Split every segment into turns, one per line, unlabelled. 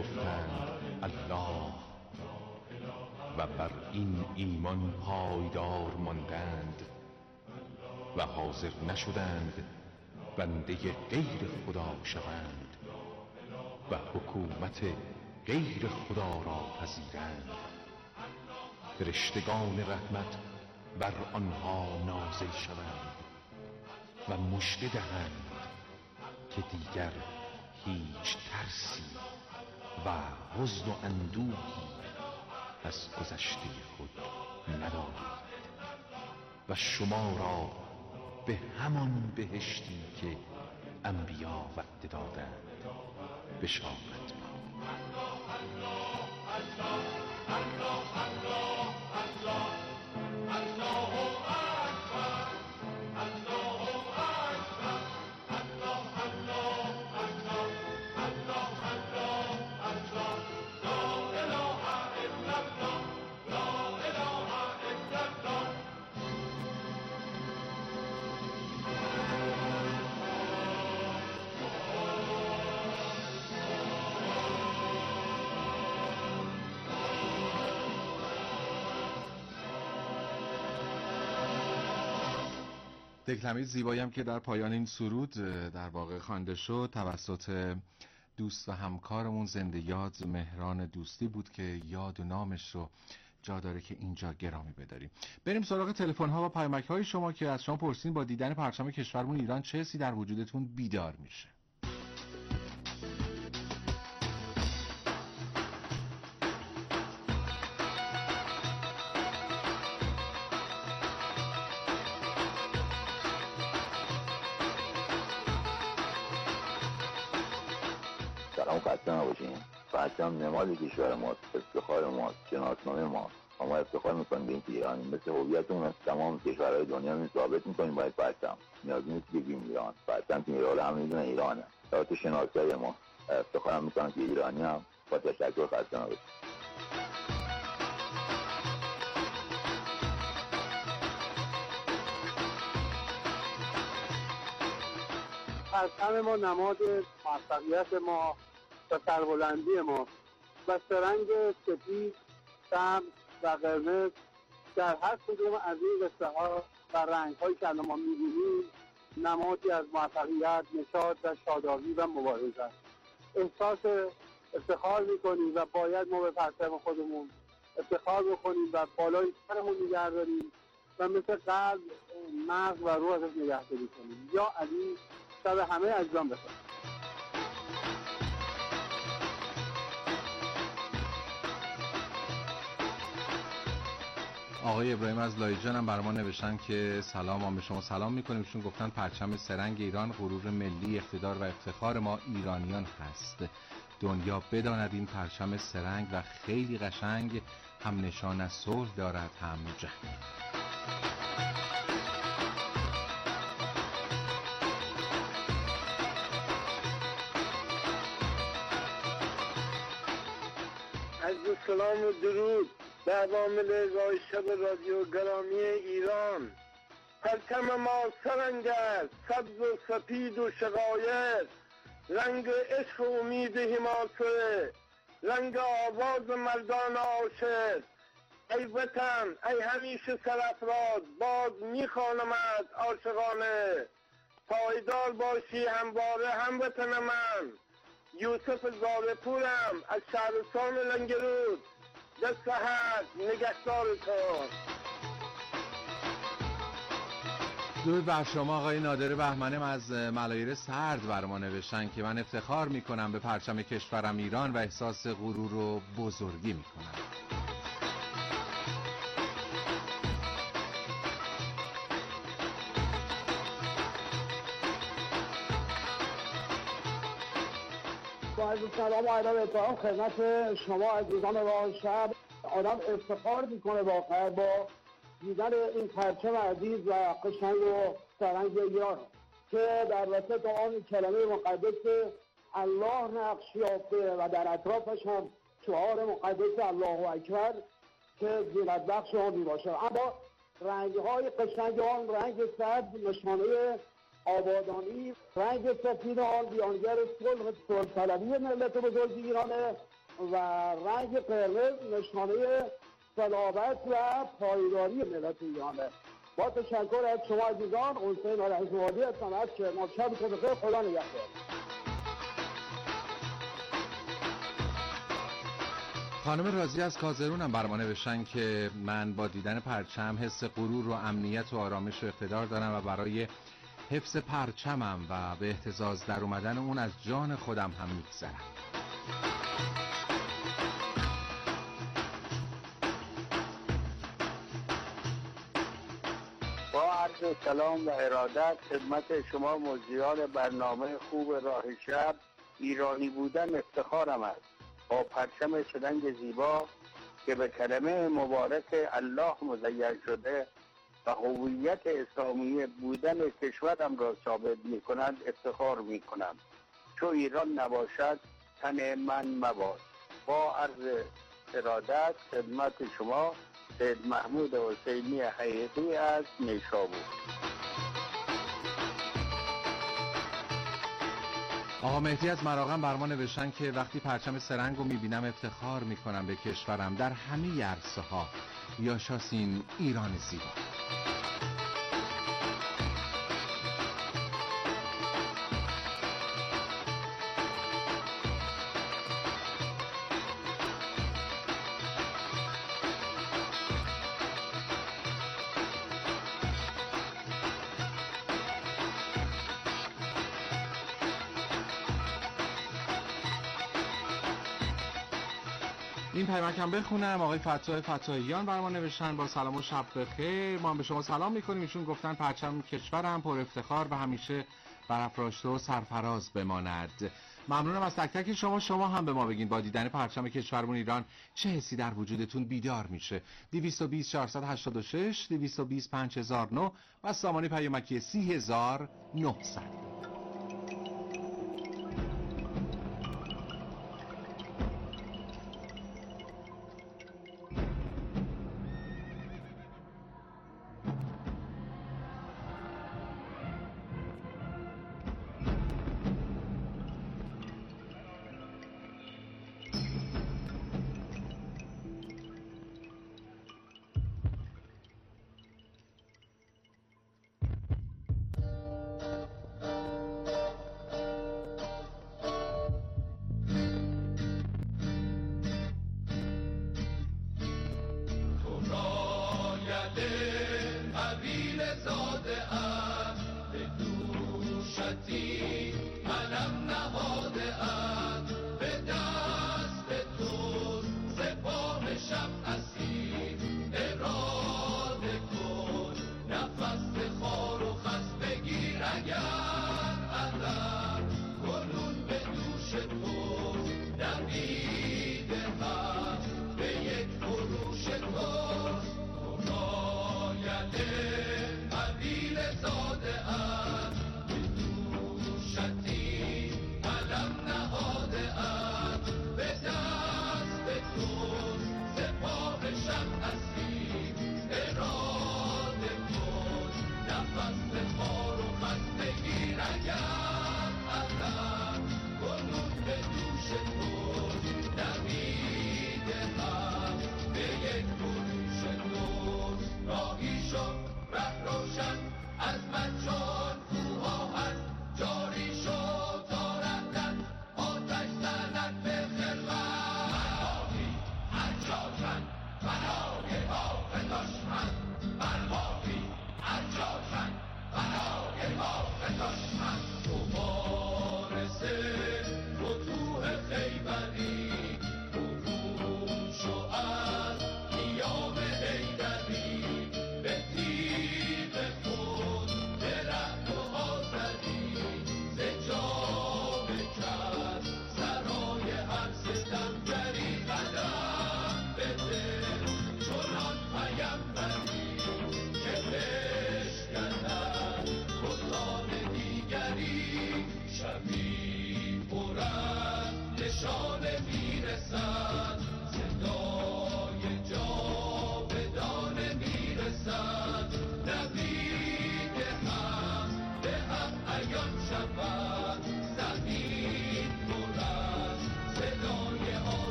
گفتند الله و بر این ایمان پایدار ماندند و حاضر نشدند بنده غیر خدا شوند و حکومت غیر خدا را پذیرند، فرشتگان رحمت بر آنها نازل شوند و مژده دهند که دیگر هیچ ترسی و حزن و اندوهی از گذشته خود ندارید و شما را به همان بهشتی که انبیا وعده دادند بشارت باد.
دکلمه زیبایی هم که در پایان این سرود در واقع خوانده شد توسط دوست و همکارمون زنده یاد مهران دوستی بود که یاد و نامش رو جا داره که اینجا گرامی بداریم. بریم سراغ تلفن ها و پیامک های شما که از شما پرسین با دیدن پرچم کشورمون ایران چه حسی در وجودتون بیدار میشه.
سلام، خسته نباشین. پرچم نماد کشور ماست، افتخار ماست، شناسنامه ماست. ما افتخار میکنیم به اینکه ایرانی مثل هویتمون از تمام کشورهای دنیا ثابت میکنیم باید پرچم نیاز نیست که بگیم ایران. پرچم که میراله همه میدونن ایرانه. تو شناسایی ما افتخار میکنم که ایرانی هم. با تشکر، خسته نباشین.
پرچم ما نماد موفقیت ما و سربلندی ما و سرنگ سپید، سبز و قرمز در هر کدوم از این قصه ها و رنگ هایی که الان ما می‌بینیم نمادی از موفقیت، نشاط و شادابی و مبارزه است. احساس افتخار می‌کنیم و باید ما به پرچم خودمون افتخار بکنیم و بالای سرمون نگه داریم و مثل قلب، مغز و روح ازش نگهداری کنیم. یا علی شب همه اجزام بخیر.
آقای ابراهیم از لایجان هم برای ما نوشتن که سلام، ما به شما سلام میکنیم. ایشون گفتن پرچم سرنگ ایران غرور ملی، اقتدار و افتخار ما ایرانیان هست. دنیا بداند این پرچم سرنگ و خیلی قشنگ، هم نشان از صلح دارد هم جنگ.
عرض سلام و درود به عوامل رایشب رادیو گرامی ایران. پرچم ما سرنگ است، سبز و سپید و شقایق، رنگ عشق و امید حماسه، رنگ آواز مردان عاشق. ای وطن، ای همیشه سرافراز، باز میخوانمت عاشقانه. پایدار باشی همواره هموطن من. یوسف زارپورم از شهرستان لنگرود. دست حق نگهدارتان.
درود بر شما. آقای نادر بهمنم از ملایر سرد بر ما نوشتن که من افتخار میکنم به پرچم کشورم ایران و احساس غرور و بزرگی میکنم.
با عرض سلام و ادب احترام خدمت شما عزیزان راه شب. آدم افتخار میکنه واقعا با دیدن این پرچم عزیز و قشنگ و سرنگ ایران که در وسط آن کلمه مقدس الله نقش یافته و در اطرافش هم شعار مقدس الله اکبر که زینت بخش آن میباشه. اما رنگ‌های قشنگ آن، رنگ سبز نشانه آبادانی، رنگ سفید آن بیانگر صلح طلبی ملت بزرگ ایرانه و رنگ قرمز نشانه صلابت و پایداری ملت ایرانه. با تشکر از شما عزیزان، حسین آرزوادی هستم از کرمان. شبتون بخیر، خدا نگهدار.
خانم رازی از کازرون بر ما نوشتن که من با دیدن پرچم حس غرور و امنیت و آرامش و اقتدار دارم و برای حفظ پرچمم و به اهتزاز در اومدن اون از جان خودم هم میگذرم.
با عرض سلام و ارادت خدمت شما مجریان برنامه خوب راه شب. ایرانی بودن افتخارم است. با پرچم شدنگ زیبا که به کلمه مبارک الله مزین شده و هویت اسلامی بودن کشورم را ثابت می کنند افتخار می کنم. چو ایران نباشد تن من مباد. با عرض ارادت خدمت شما سید محمود حسینی حقیقی از نیشابور.
آقا مهدی از مراغم بر ما نوشتن که وقتی پرچم سرنگ رو میبینم افتخار میکنم به کشورم در همه عرصه ها. یا شاسین ایران زیبا. این پیامکم بخونم. آقای فتاح فتاحیان بر ما نوشتن با سلام و شب بخیر، ما به شما سلام میکنیم. ایشون گفتن پرچم کشورم پر افتخار و همیشه برافراشته و سرفراز بماند. ممنونم از تک تک شما هم به ما بگین با دیدن پرچم کشورمون ایران چه حسی در وجودتون بیدار میشه. 220 486 220 5009 و سامانه پیامکی 30900.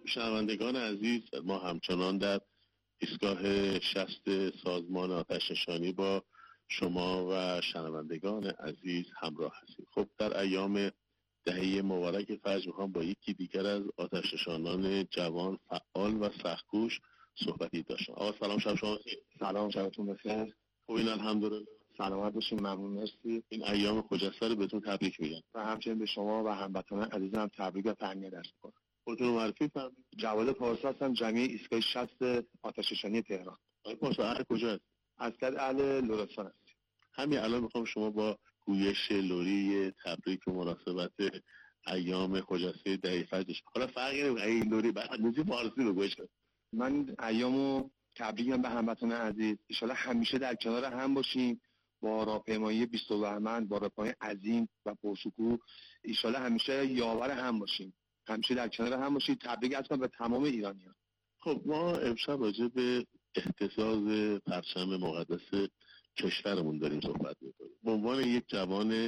شنوندگان عزیز، ما همچنان در ایستگاه 60 سازمان آتش‌نشانی با شما و شنوندگان عزیز همراه هستیم. خب در ایام دهه مبارک فجر میخوام با یکی دیگر از آتش‌نشانان جوان، فعال و سخت‌کوش صحبتی داشتم. آقا سلام، شب شما بخیر.
سلام، شبتون بخیر.
خوبین؟ الحمدلله.
سلامت باشین، ممنون، مرسی.
این ایام خجسته رو بهتون تبریک میگم
و همچنین به شما و هموطنان عزیزم تبریک و تهنیت عرض می‌کنم.
خودتون رو معرفی فرمایید.
جواد پارسا هستم، جمعی ایستگاه 60 آتش‌نشانی تهران.
آقای پارسا اهل کجا هست؟
عسکر اهل لرستان هستم.
همین الان میخوام شما با گویش لوری تبریک و مناسبت ایام خجسته دهه فجر، حالا فرقی نمیکنه این لوری بعد موزیک فارسی رو گوش کن.
من ایامو تبریک میگم به هموطنان عزیز. ان شاءالله همیشه در کنار هم باشیم با راهپیمایی 20 بهمن، با راهپیمایی عظیم و پرشکوه. ان شاءالله همیشه یاور هم باشیم، همیشه در کنار هم باشید. تبریک هستم به تمام ایرانیان.
خب ما امشب راجع به اهتزاز پرچم مقدس کشورمون داریم صحبت می‌کنیم. به عنوان یک جوان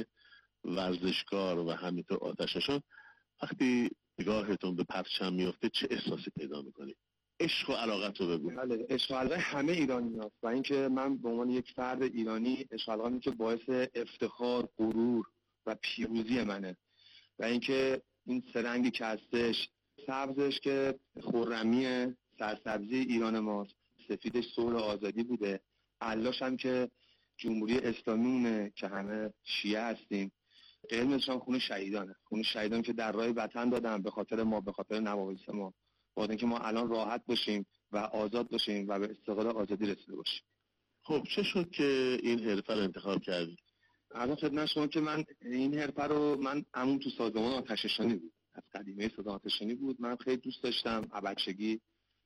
ورزشکار و همینطور آتش‌نشان، وقتی نگاهتون به پرچم میفته چه احساسی پیدا می‌کنید؟ عشق و علاقت رو بگو.
بله، عشق و علاقه همه ایرانی‌هاست و اینکه من به عنوان یک فرد ایرانی عشق و علاقه‌ام که باعث افتخار، غرور و پیروزی منه و اینکه این سرنگی که هستش، سبزش که خرمی سرسبزی ایران ماست، سفیدش صلح آزادی بوده، علاش هم که جمهوری اسلامیونه که همه شیعه هستیم، قرمزش هم خون شهیدانه، خون شهیدان که در راه وطن دادن به خاطر ما، به خاطر نوامیس ما، باید اینکه ما الان راحت باشیم و آزاد باشیم و به استقلال آزادی رسیده باشیم.
خب چه شد که این حرفه رو انتخاب کردی؟
الان خدمت شما که من این حرفه رو، من عموم تو سازمان آتش‌نشانی بود، از قدیمی سازمان آتش‌نشانی بود، من خیلی دوست داشتم بچگی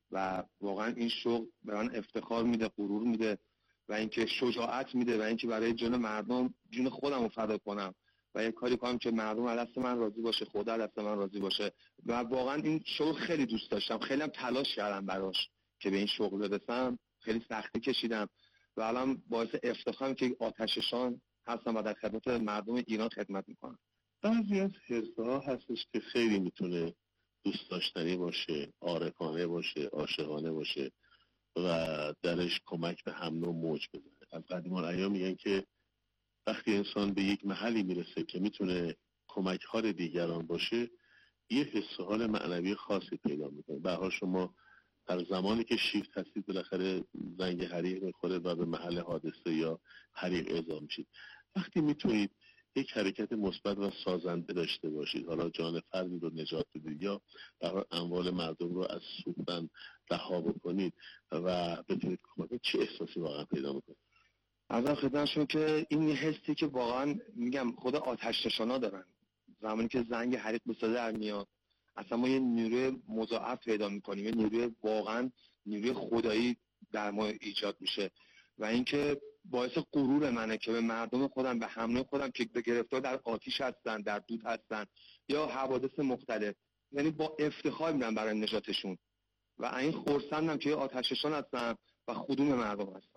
و واقعا این شغل به من افتخار میده، غرور میده و اینکه شجاعت میده و اینکه برای جون مردم جون خودم رو فدا کنم و یک کاری کنم که مردم از دست من راضی باشه، خدا از دست من راضی باشه و واقعا این شغل خیلی دوست داشتم، خیلی هم تلاش کردم براش که به این شغل برسم، خیلی سختی کشیدم و الان باعث افتخارم که آتش‌نشان هستم و در خدمت مردم ایران خدمت میکنم.
بعضی از حرفه‌ها هستش که خیلی میتونه دوست داشتنی باشه، عارفانه باشه، عاشقانه باشه و درش کمک به هم نوع موج بزنه. از قدیم الایام میگن که وقتی انسان به یک محلی میرسه که میتونه کمک حال دیگران باشه، یه حس و حال معنوی خاصی پیدا میکنه. به هر حال شما در زمانی که شیفت هستید بالاخره زنگ حریق میخوره و به محل حادثه یا حریق اعزام میشید. وقتی میتونید یک حرکت مثبت و سازنده داشته باشید، حالا جان فردی رو نجات بدید یا در اموال مردم رو از سوختن رها بکنید و بتونید کمک کنید، چه احساسی واقعا پیدا میکنید؟
از خدمتشون که این حسی که واقعا میگم خود آتش‌نشانا دارن، زمانی که زنگ حریق به صدا در میاد اصلا ما یه نیروی مضاعف پیدا میکنیم، یه نیروی واقعا نیروی خدایی در ما ایجاد میشه و اینکه باعث غرور منه که به مردم خودم، به همه خودم که به گرفتار در آتش هستن، در دود هستن یا حوادث مختلف، یعنی با افتخار میرم برای نجاتشون و این خرسندم که آتش‌نشان هستم و خدوم مردم هستم.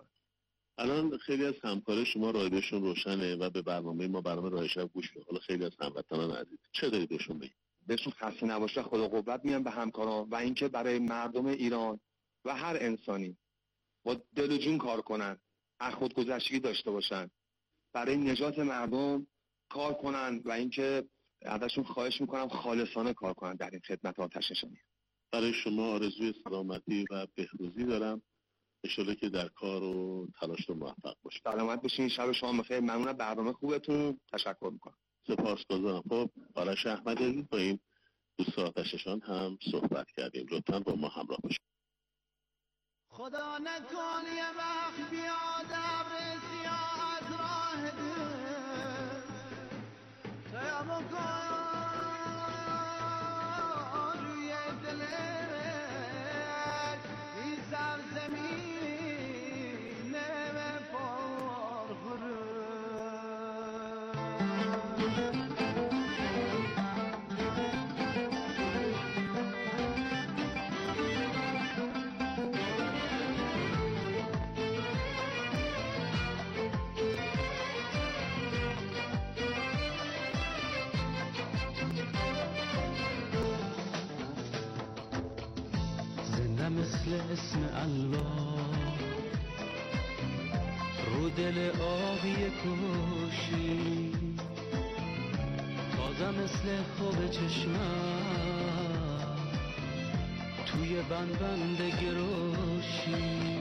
الان خیلی از همکار شما رایدشون روشنه و به برنامه ما، برنامه راه شب گوش میدن. حالا خیلی از هموطنان عزیز چه دارید بهشون بگید؟
بهشون خسته نباشه، خدا قوت میگم به همکاران و اینکه برای مردم ایران و هر انسانی با دل و جون کار کنن، از خودگذشتگی داشته باشن، برای نجات مردم کار کنن و اینکه ازشون خواهش میکنم خالصانه کار کنن در این خدمت آتش‌نشانی.
برای شما آرزوی سلامتی و بهروزی دارم، انشالله که در کار و تلاش موفق باشید.
سلامت باشین، شب شما بخیر، ممنون از برنامه خوبتون، تشکر میکنم.
سپاسگزارم. خب آرش احمدی با این دوست آتش‌نشان هم صحبت کردیم، لطفاً با ما همراه باشید.
خدا نکن یه وقت بیاد ابر سیاه از راه دل قیام کن روی دلت این سرزمین پرغرور.
مثل اسم الله رو دل آبی کشی، تازه مثل خوب چشمم توی بند گروشی،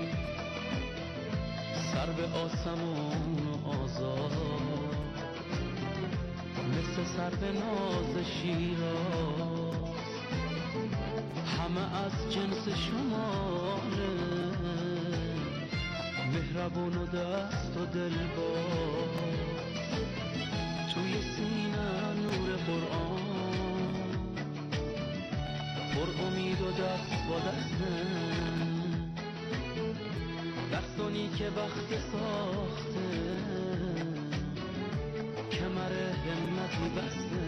سر به آسمون و آزاد مثل سر به ناز شیراز، همه از جنس شماره، مهربون و دست و دل باز، توی سینه نور قرآن، پر امید و دست با دستانی که وقت ساخته کمر همتی بسته،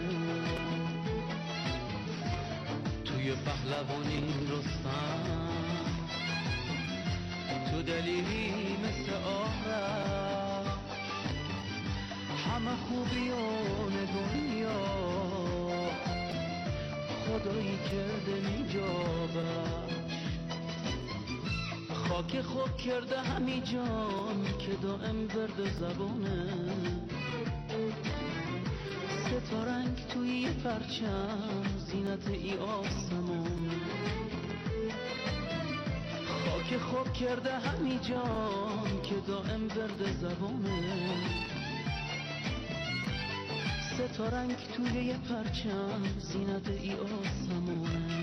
توی پهلوانی رستم، تو دلیری مثل آرش، همه خوبیان دنیا خدایی کرده نیجابش، خاک خوب کرده همی جان که دائم برد زبانه، سه تا رنگ توی یه پرچم زینت ای آسمون، خاک خوب کرده همی جان که دائم برد زبانه، سه تا رنگ توی یه پرچم زینت ای آسمونه،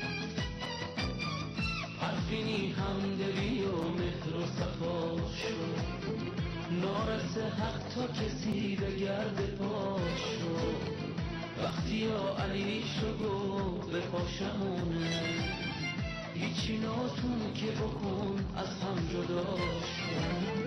حرفینی همدلی و مهر و صفا شد، نارسه حق تا کسی به گرد پاش شد، وقتی یا علی شد و به پاشمونه، هیچی ناتون که بکن از هم جدا شد.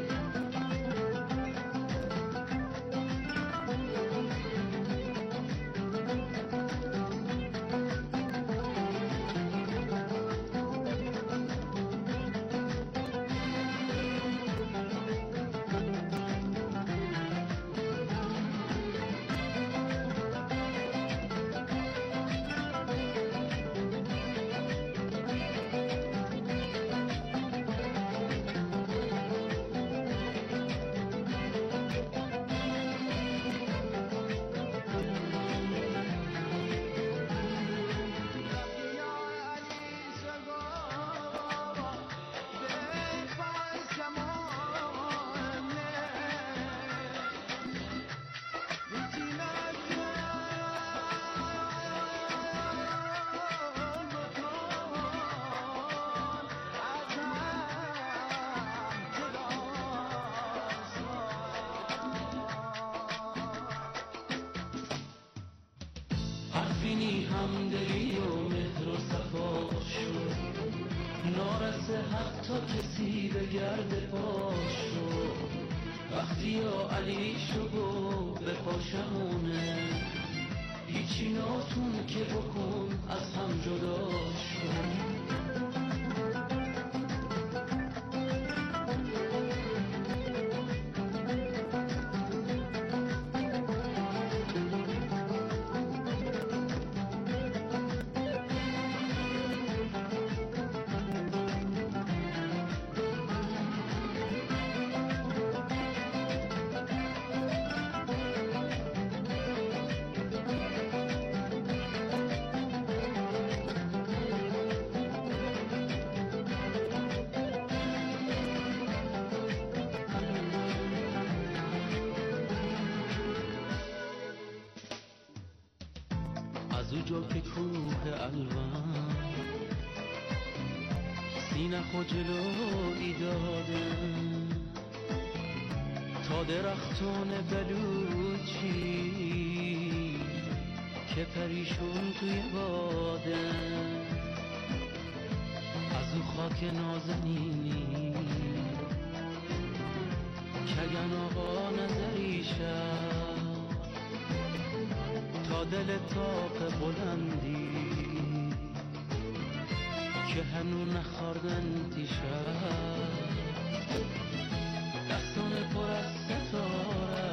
حرفینی همدلی و مهر و صفا شد، نارسه حق تا کسی به گرد پاش شد، وقتی یا علی شد و به پاشمونه، هیچی ناتون که بکن از هم جدا شد. از او جا که کوه الوان سینه خود جلوی داده، تا درختان بلوچی که پریشون توی باده، از او خاک نازنینی کگن آقا نظری شد، تا دل تاق بلندی که هنو نخوردن دیشب، دستان پر از ستاره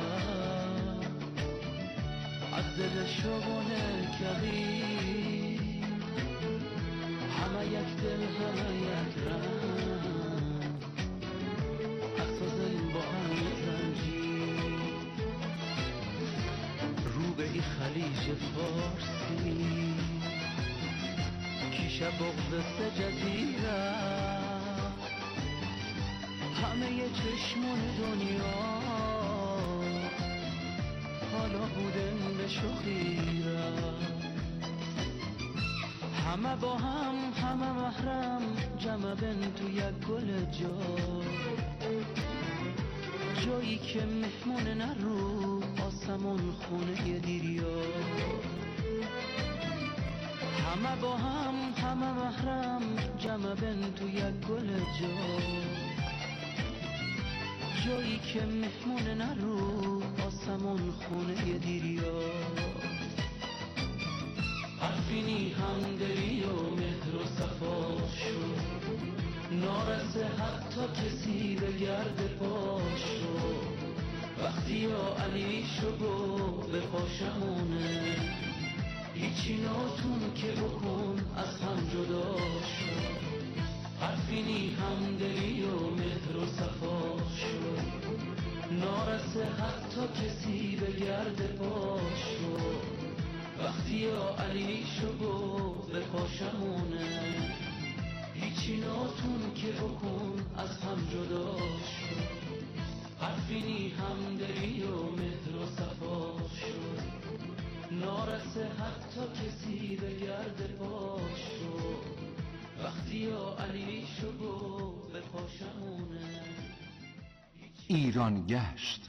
از دل شبانه کبیر، همه یک دل همه یک رنگ اقصازیم با هم رنجی رو به این خلیج فارسی کیشه بغض سه جزیره همه چشمون دنیا حالا بودن به شخیره همه با هم همه محرم جمع بن تو یک گل جایی که مهمون نرو آسمون خونه دیریا همه با هم همه محرم جمع بن تو یک گل جایی که مهمون نرو آسمون خونه دیریا حرفینی همدلی و مهر و صفا شد نارسه حتی کسی به گرد پاش شد وقتی یا علی شو به پاشمونه هیچی ناتون که بکن از هم جدا شد حرفینی همدلی و مهر و صفا شد نارسه حتی کسی به گرد پاش شد وقتی یا علی شو به پاشمونه هیچی ناتون که بکن از هم جدا شد حرفینی همدلی و مهر و صفا شد نارسه حتی کسی به گرد پاش شد وقتی یا علی شو به پاشمونه
ایران گشت.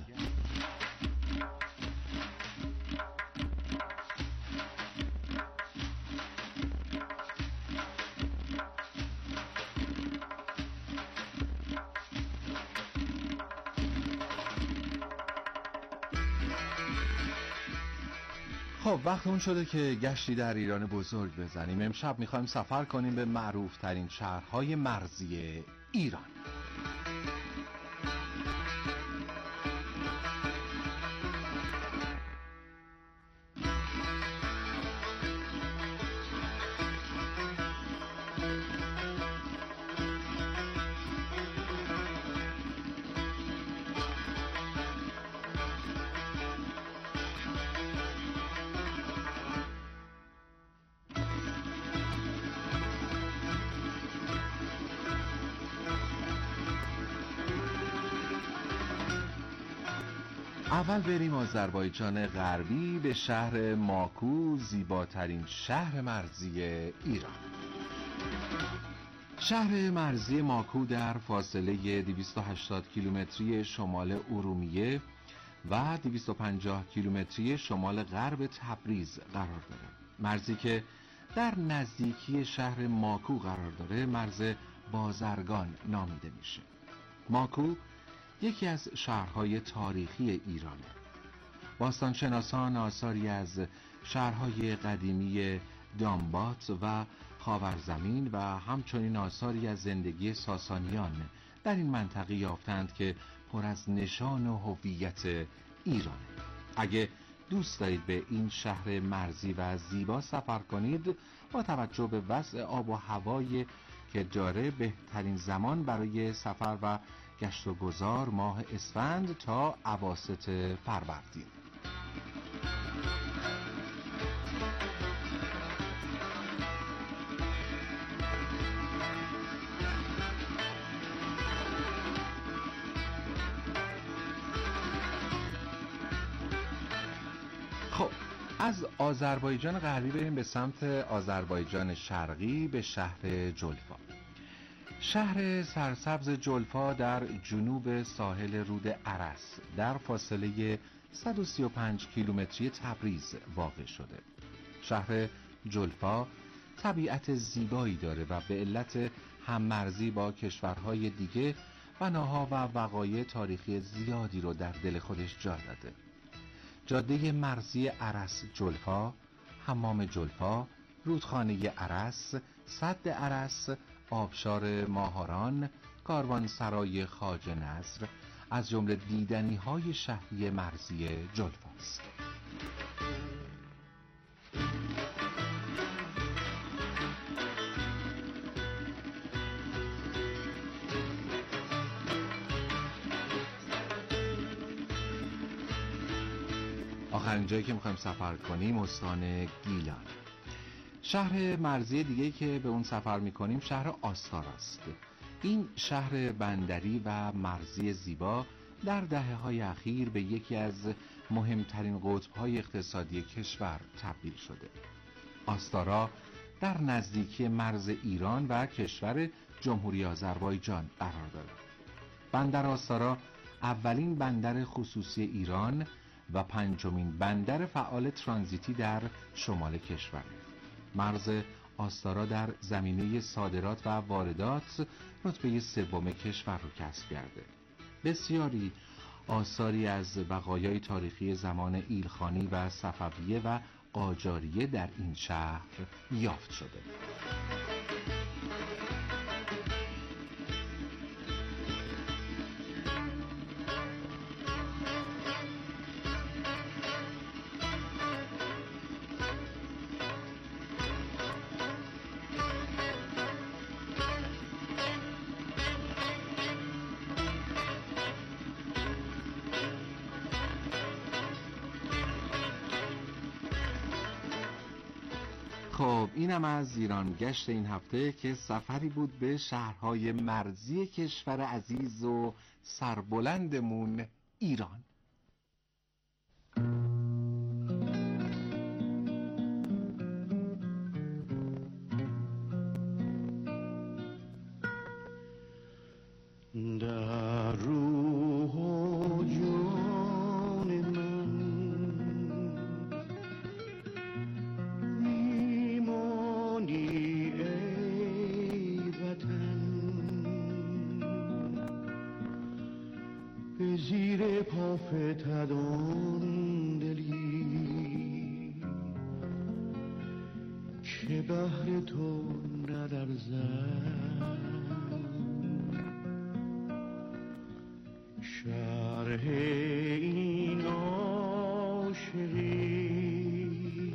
خب وقت اون شده که گشتی در ایران بزرگ بزنیم. امشب میخوایم سفر کنیم به معروف ترین شهرهای مرزی ایران. اول بریم آذربایجان غربی به شهر ماکو، زیباترین شهر مرزی ایران. شهر مرزی ماکو در فاصله 280 کیلومتری شمال ارومیه و 250 کیلومتری شمال غرب تبریز قرار داره. مرزی که در نزدیکی شهر ماکو قرار داره مرز بازرگان نامیده میشه. ماکو یکی از شهرهای تاریخی ایرانه. باستانشناسان آثاری از شهرهای قدیمی دامبات و خاورزمین و همچنین آثاری از زندگی ساسانیان در این منطقه یافتند که پر از نشان و هویت ایرانه. اگه دوست دارید به این شهر مرزی و زیبا سفر کنید، با توجه به وضع آب و هوایی که داره بهترین زمان برای سفر و گشت و گذار ماه اسفند تا اواسط فروردین. خب از آذربایجان غربی بریم به سمت آذربایجان شرقی به شهر جلفا. شهر سرسبز جلفا در جنوب ساحل رود ارس در فاصله 135 کیلومتری تبریز واقع شده. شهر جلفا طبیعت زیبایی داره و به علت هممرزی با کشورهای دیگه بناها و وقایع تاریخی زیادی رو در دل خودش جا داده. جاده مرزی ارس جلفا، حمام جلفا، رودخانه ارس، سد ارس، آبشار ماهاران، کاروانسرای خواجه نصر از جمله دیدنی‌های شهری مرزی جلفاست. آخرین جایی که میخوایم سفر کنیم استان گیلان. شهر مرزی دیگه که به اون سفر میکنیم شهر آستاراست. این شهر بندری و مرزی زیبا در دهه‌های اخیر به یکی از مهمترین قطب‌های اقتصادی کشور تبدیل شده. آستارا در نزدیکی مرز ایران و کشور جمهوری آذربایجان قرار دارد. بندر آستارا اولین بندر خصوصی ایران و پنجمین بندر فعال ترانزیتی در شمال کشور. مرز آستارا در زمینه صادرات و واردات رتبه سوم کشور رو کسب کرده. بسیاری آثاری از بقایای تاریخی زمان ایلخانی و صفویه و قاجاریه در این شهر یافت شده. خب اینم از ایران گشت این هفته که سفری بود به شهرهای مرزی کشور عزیز و سربلندمون ایران.
در روح و جان من میمانی ای وطن، به زیر پا فتد آن دلی که بهر تو ندرزد. شرح این عاشقی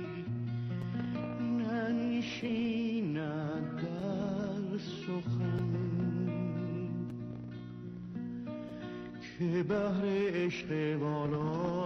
ننشیند در سخن که بهر عشق والا